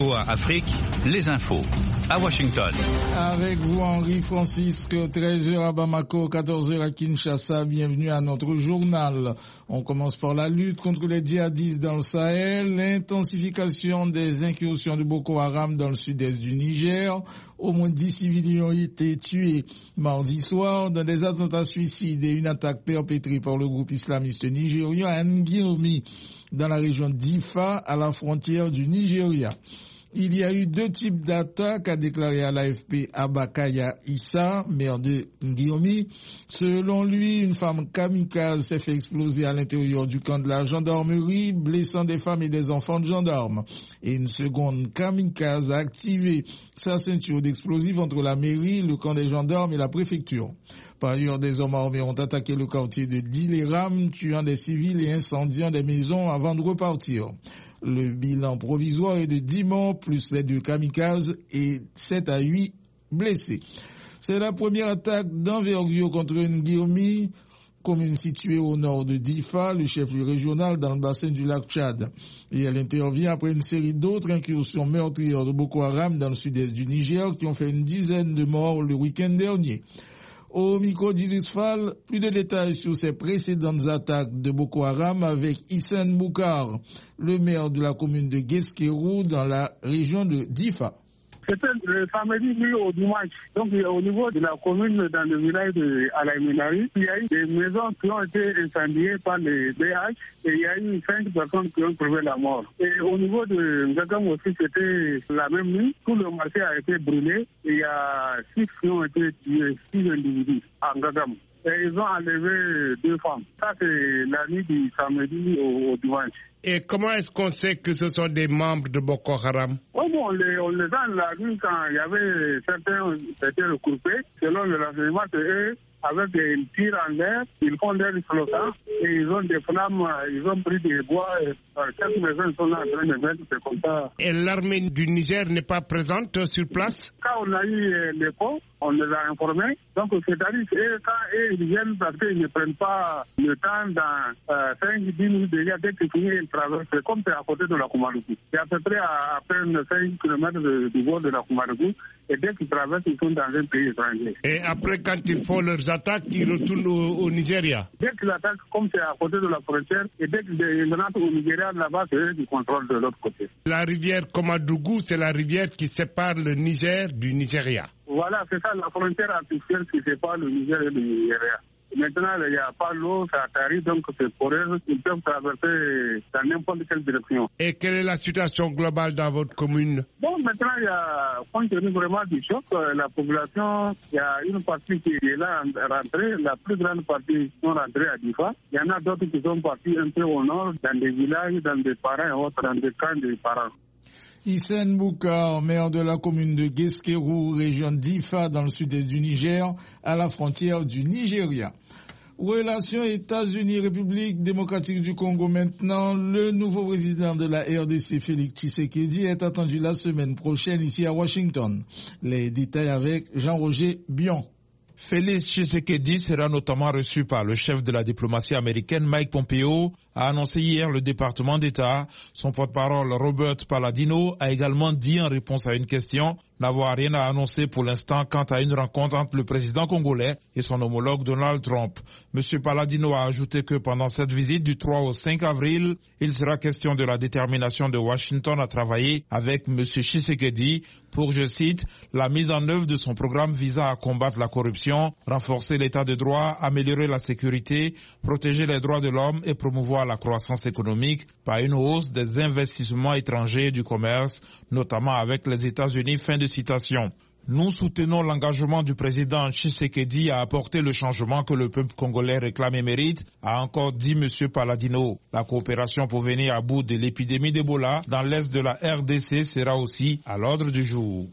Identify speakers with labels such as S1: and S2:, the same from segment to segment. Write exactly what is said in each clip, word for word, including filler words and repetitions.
S1: Afrique, les infos à Washington.
S2: Avec vous Henri Francisque, treize heures à Bamako, quatorze heures à Kinshasa. Bienvenue à notre journal. On commence par la lutte contre les djihadistes dans le Sahel, l'intensification des incursions de Boko Haram dans le sud-est du Niger. Au moins dix civils ont été tués mardi soir dans des attentats suicides et une attaque perpétrée par le groupe islamiste nigérien à Ngiomi, dans la région d'Ifa, à la frontière du Nigeria. Il y a eu deux types d'attaques, a déclaré à l'A F P Abakaya Issa, maire de Ngiomi. Selon lui, une femme kamikaze s'est fait exploser à l'intérieur du camp de la gendarmerie, blessant des femmes et des enfants de gendarmes. Et une seconde kamikaze a activé sa ceinture d'explosifs entre la mairie, le camp des gendarmes et la préfecture. Par ailleurs, des hommes armés ont attaqué le quartier de Dileram, tuant des civils et incendiant des maisons avant de repartir. Le bilan provisoire est de dix morts, plus les deux kamikazes et sept à huit blessés. C'est la première attaque d'envergure contre Ngiomi, commune située au nord de Difa, le chef-lieu régional dans le bassin du lac Tchad. Et elle intervient après une série d'autres incursions meurtrières de Boko Haram dans le sud-est du Niger qui ont fait une dizaine de morts le week-end dernier. Au micro d'Idriss Fall, plus de détails sur ces précédentes attaques de Boko Haram avec Hissène Boukar, le maire de la commune de Guesquerou dans la région de Difa.
S3: C'était le samedi nuit au dimanche. Donc au niveau de la commune, dans le village de Alaïmenari, il y a eu des maisons qui ont été incendiées par les B H et il y a eu cinq personnes qui ont trouvé la mort. Et au niveau de Ngagam aussi, c'était la même nuit. Tout le marché a été brûlé et il y a six qui ont été tués, six individus à Ngagam. Et ils ont enlevé deux femmes. Ça, c'est la nuit du samedi au, au dimanche.
S4: Et comment est-ce qu'on sait que ce sont des membres de Boko Haram?
S3: Oh bon, on les, on les a dans la rue quand il y avait certains qui étaient regroupés. Selon le renseignement, c'est eux, avec des tirs en l'air, ils font des flottants et ils ont des flammes, ils ont pris des bois. Et, quelques maisons sont là en train de mettre, c'est comme ça.
S4: Et l'armée du Niger n'est pas présente sur place?
S3: Quand on a eu l'écho, on les a informés. Donc, c'est-à-dire que quand eux, ils viennent parce qu'ils ne prennent pas le temps dans euh, cinq dix minutes déjà, dès qu'ils finissent, ils traversent. C'est comme c'est à côté de la Koumadougou. C'est à peu près à, à peine cinq kilomètres du bord de la Koumadougou. Et dès qu'ils traversent, ils sont dans un pays étranger.
S4: Et après, quand ils font leurs attaques, ils retournent au, au Nigeria?
S3: Dès qu'ils attaquent, comme c'est à côté de la frontière, et dès qu'ils rentrent au Nigeria, là-bas, c'est eux qui contrôlent de l'autre côté.
S4: La rivière Koumadougou, c'est la rivière qui sépare le Niger du Nigeria.
S3: Voilà, c'est ça, la frontière artificielle qui sépare le Niger et le Nigeria. Maintenant, il n'y a pas l'eau, ça arrive, donc c'est pour eux, ils peuvent traverser dans n'importe quelle direction.
S4: Et quelle est la situation globale dans votre commune?
S3: Bon, maintenant, il y a, compte tenu vraiment du choc, la population, il y a une partie qui est là rentrée, la plus grande partie sont rentrées à Difa. Il y en a d'autres qui sont partis un peu au nord, dans des villages, dans des parents et autres, dans des camps des parents.
S2: Hissène Boukar, maire de la commune de Guesquerou, région d'Ifa, dans le sud-est du Niger, à la frontière du Nigeria. Relations États-Unis-République démocratique du Congo maintenant. Le nouveau président de la R D C, Félix Tshisekedi, est attendu la semaine prochaine ici à Washington. Les détails avec Jean-Roger Bion.
S5: Félix Tshisekedi sera notamment reçu par le chef de la diplomatie américaine Mike Pompeo, a annoncé hier le département d'État. Son porte-parole Robert Palladino a également dit en réponse à une question n'avoir rien à annoncer pour l'instant quant à une rencontre entre le président congolais et son homologue Donald Trump. Monsieur Palladino a ajouté que pendant cette visite du trois au cinq avril, il sera question de la détermination de Washington à travailler avec Monsieur Tshisekedi pour, je cite, la mise en œuvre de son programme visant à combattre la corruption, renforcer l'état de droit, améliorer la sécurité, protéger les droits de l'homme et promouvoir la croissance économique par une hausse des investissements étrangers et du commerce, notamment avec les États-Unis. Fin de citation. Nous soutenons l'engagement du président Tshisekedi à apporter le changement que le peuple congolais réclame et mérite, a encore dit M. Palladino. La coopération pour venir à bout de l'épidémie d'Ebola dans l'est de la R D C sera aussi à l'ordre du jour.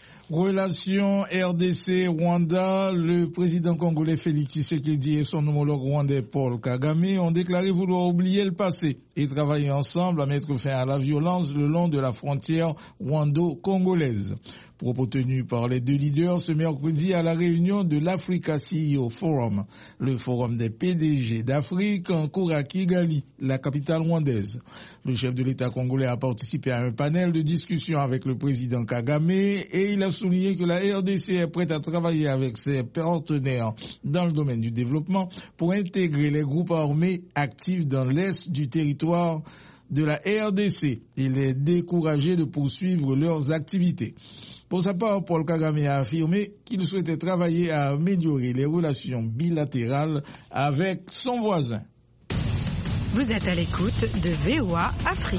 S2: Relations R D C-Rwanda, le président congolais Félix Tshisekedi et son homologue rwandais Paul Kagame ont déclaré vouloir oublier le passé et travailler ensemble à mettre fin à la violence le long de la frontière rwando-congolaise. Propos tenus par les deux leaders ce mercredi à la réunion de l'Africa C E O Forum, le forum des P D G d'Afrique en cours à Kigali, la capitale rwandaise. Le chef de l'État congolais a participé à un panel de discussion avec le président Kagame et il a souligné que la R D C est prête à travailler avec ses partenaires dans le domaine du développement pour intégrer les groupes armés actifs dans l'est du territoire de la R D C et les décourager de poursuivre leurs activités. Pour sa part, Paul Kagame a affirmé qu'il souhaitait travailler à améliorer les relations bilatérales avec son voisin.
S6: Vous êtes à l'écoute de V O A Afrique.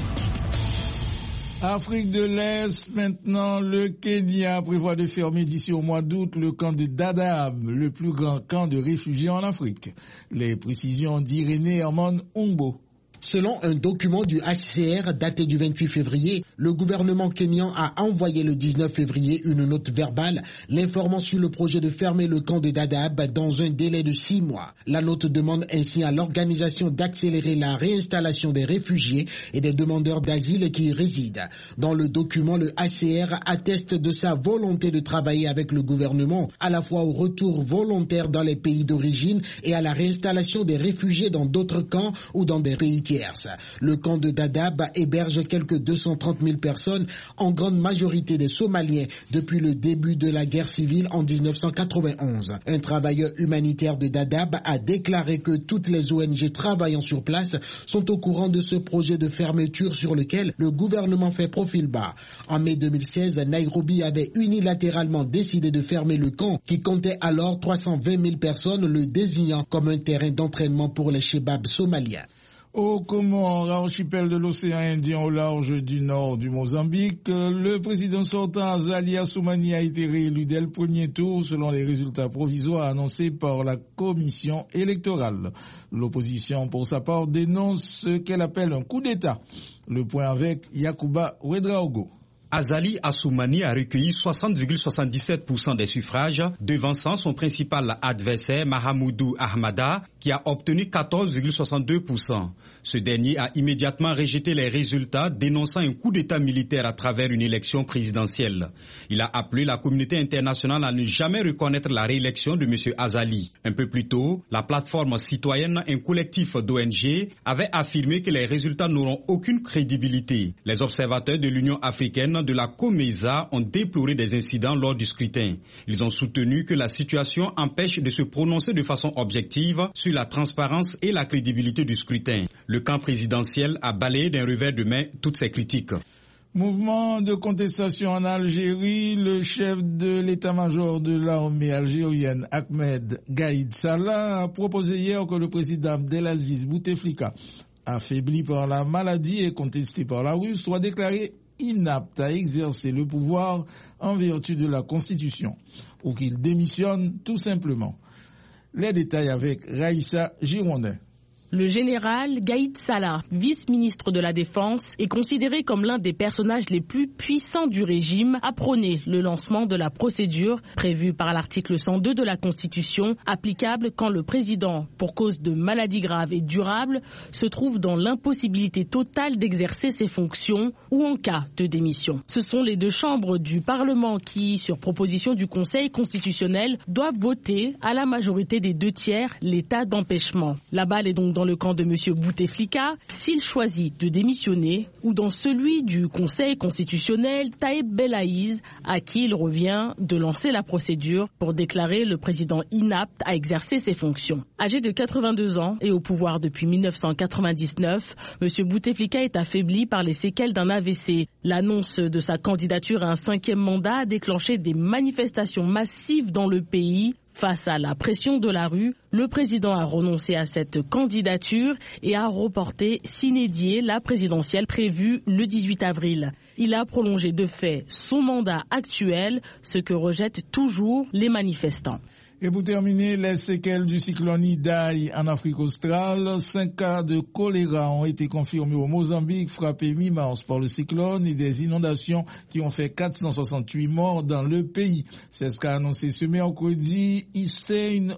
S2: Afrique de l'Est, maintenant, le Kenya prévoit de fermer d'ici au mois d'août le camp de Dadaab, le plus grand camp de réfugiés en Afrique. Les précisions d'Irénée Herman Umbo.
S7: Selon un document du H C R daté du vingt-huit février, le gouvernement kényan a envoyé le dix-neuf février une note verbale l'informant sur le projet de fermer le camp de Dadaab dans un délai de six mois. La note demande ainsi à l'organisation d'accélérer la réinstallation des réfugiés et des demandeurs d'asile qui y résident. Dans le document, le H C R atteste de sa volonté de travailler avec le gouvernement à la fois au retour volontaire dans les pays d'origine et à la réinstallation des réfugiés dans d'autres camps ou dans des pays tierces. Le camp de Dadaab héberge quelques deux cent trente mille personnes, en grande majorité des Somaliens, depuis le début de la guerre civile en dix-neuf cent quatre-vingt-onze. Un travailleur humanitaire de Dadaab a déclaré que toutes les O N G travaillant sur place sont au courant de ce projet de fermeture sur lequel le gouvernement fait profil bas. En mai deux mille seize, Nairobi avait unilatéralement décidé de fermer le camp qui comptait alors trois cent vingt mille personnes, le désignant comme un terrain d'entraînement pour les Chebabs somaliens.
S2: Au Comores, archipel de l'océan Indien au large du nord du Mozambique, le président sortant Azali Assoumani a été réélu dès le premier tour selon les résultats provisoires annoncés par la commission électorale. L'opposition, pour sa part, dénonce ce qu'elle appelle un coup d'État. Le point avec Yacouba Ouedraogo.
S8: Azali Assoumani a recueilli soixante virgule soixante-dix-sept pour cent des suffrages, devançant son principal adversaire Mahamoudou Ahmada, qui a obtenu quatorze virgule soixante-deux pour cent. Ce dernier a immédiatement rejeté les résultats, dénonçant un coup d'État militaire à travers une élection présidentielle. Il a appelé la communauté internationale à ne jamais reconnaître la réélection de M. Azali. Un peu plus tôt, la plateforme citoyenne, un collectif d'O N G, avait affirmé que les résultats n'auront aucune crédibilité. Les observateurs de l'Union africaine de la COMESA ont déploré des incidents lors du scrutin. Ils ont soutenu que la situation empêche de se prononcer de façon objective sur la transparence et la crédibilité du scrutin. Le camp présidentiel a balayé d'un revers de main toutes ces critiques.
S2: Mouvement de contestation en Algérie, le chef de l'état-major de l'armée algérienne, Ahmed Gaïd Salah, a proposé hier que le président Abdelaziz Bouteflika, affaibli par la maladie et contesté par la rue, soit déclaré inapte à exercer le pouvoir en vertu de la Constitution, ou qu'il démissionne tout simplement. Les détails avec Raïssa Girondin.
S9: Le général Gaïd Salah, vice-ministre de la Défense, est considéré comme l'un des personnages les plus puissants du régime, a prôné le lancement de la procédure prévue par l'article cent deux de la Constitution, applicable quand le président, pour cause de maladie grave et durable, se trouve dans l'impossibilité totale d'exercer ses fonctions ou en cas de démission. Ce sont les deux chambres du Parlement qui, sur proposition du Conseil constitutionnel, doivent voter à la majorité des deux tiers l'état d'empêchement. La balle est donc dans le camp de M. Bouteflika, s'il choisit de démissionner, ou dans celui du Conseil constitutionnel, Taïb Belaïz, à qui il revient de lancer la procédure pour déclarer le président inapte à exercer ses fonctions. Âgé de quatre-vingt-deux ans et au pouvoir depuis mille neuf cent quatre-vingt-dix-neuf, M. Bouteflika est affaibli par les séquelles d'un A V C. L'annonce de sa candidature à un cinquième mandat a déclenché des manifestations massives dans le pays. Face à la pression de la rue, le président a renoncé à cette candidature et a reporté sine die la présidentielle prévue le dix-huit avril. Il a prolongé de fait son mandat actuel, ce que rejettent toujours les manifestants.
S2: Et pour terminer, les séquelles du cyclone Idai en Afrique australe, cinq cas de choléra ont été confirmés au Mozambique, frappé mi-mars par le cyclone et des inondations qui ont fait quatre cent soixante-huit morts dans le pays. C'est ce qu'a annoncé ce mercredi Hussein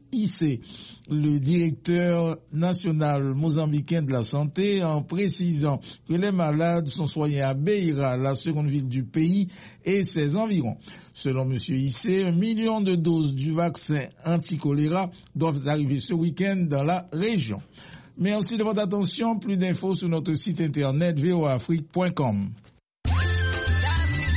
S2: Issé, le directeur national mozambicain de la santé, en précisant que les malades sont soignés à Beira, la seconde ville du pays, et ses environs. Selon M. Issé, un million de doses du vaccin anti-choléra doivent arriver ce week-end dans la région. Merci de votre attention. Plus d'infos sur notre site internet v o afrique point com.